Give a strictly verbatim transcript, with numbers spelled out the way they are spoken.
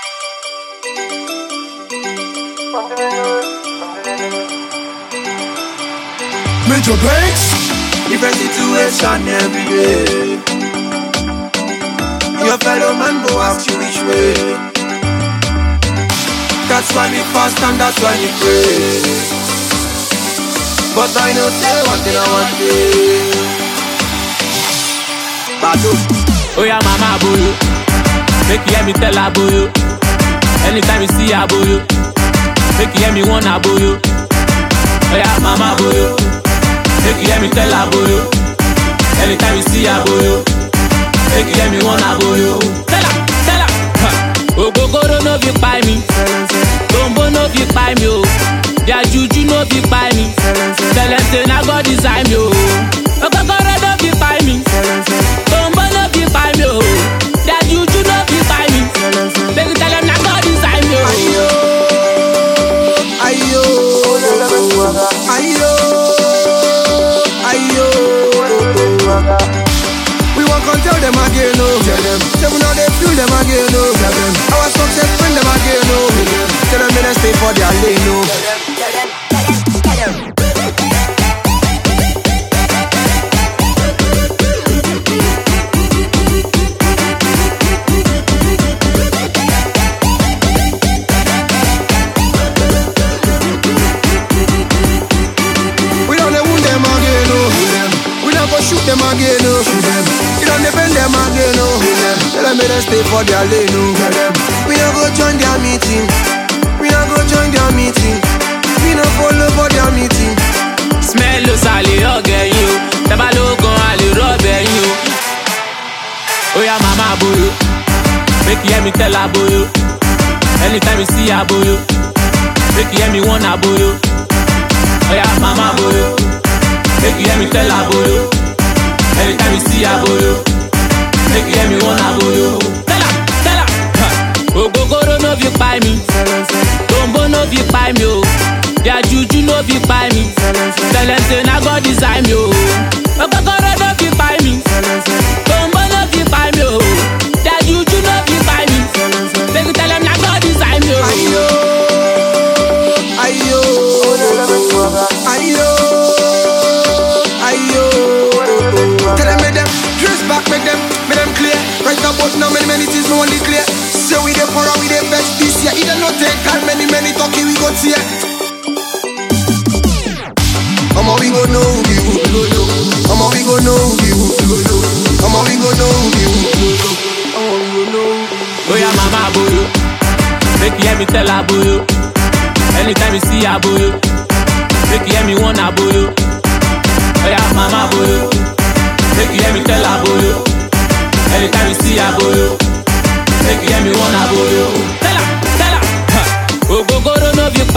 Major breaks, different situation every day. Your fellow man go ask you which way. That's why we fast and that's why we pray. But I know say one thing I want to. Badu. Oh yeah, mama boyo, make you hear me tell her boyo. Anytime you see her boyo, make you hear me want her boyo. Oh yeah, mama boyo, make you hear me tell her boyo. Anytime you see her boyo, make you hear me want her boyo. Tell her, tell her. Huh. Ogogoro no fit buy me, Tombo no fit buy me. Oh, their juju no fit buy me. Tell them say na God design me. Oh, Ogogoro no fit buy me, Tombo no fit buy me. Oh, their juju no fit buy me. Make you tell them na God design me. Oh, ayo, ayo, ayo, ayo. We won't come tell them again, no. Tell them, say we know they feel them again, no. Tell them, our success bring them again, no. Tell them they stay for their lane, no. Tell them, tell them, tell them, tell them. We don't wound them again, no. We don't go shoot them again, no. You don't bend them again, no. Tell them they stay for their lane, no. We don't go join their meeting. We don't go join their meeting. We don't follow for their meeting. Smell us ali again you, tabalo gon ali rubber you. Oh yeah, mama boyo, make you hear me tell her boyo. Anytime you see her boyo, make you hear me want her boyo. Oh yeah, mama boyo, make you hear me tell her boyo. Anytime you see her boyo, make you hear me want her boyo. Tell her, tell her. Huh. Ogogoro no fit buy me, Tombo no fit buy me. Oh, their juju no fit buy me. Tell them say na God design me. Oh, Ogogoro no fit buy me, Tombo no fit buy me. Oh, their juju no fit buy me. Make you tell them na God design me. Ayo, ayo, ayo, ayo. Tell them make them dress back, make them, make them clear. Right about now, many many things no only clear. Say we dey pour, we dey vex this year. It don't no take time, many many talking we go tear. Omo we go know we go know. Omo we go know we go know. Omo we go know we go know. Omo we go know. Oh yeah, mama boyo, make you hear me tell her boyo. Anytime you see her boyo, make you hear me want her boyo. Oh yeah, mama boyo, make you hear me tell her boyo. Anytime you see her boyo, make you hear me want her boyo. Tell her, tell her. Huh. Ogogoro no fit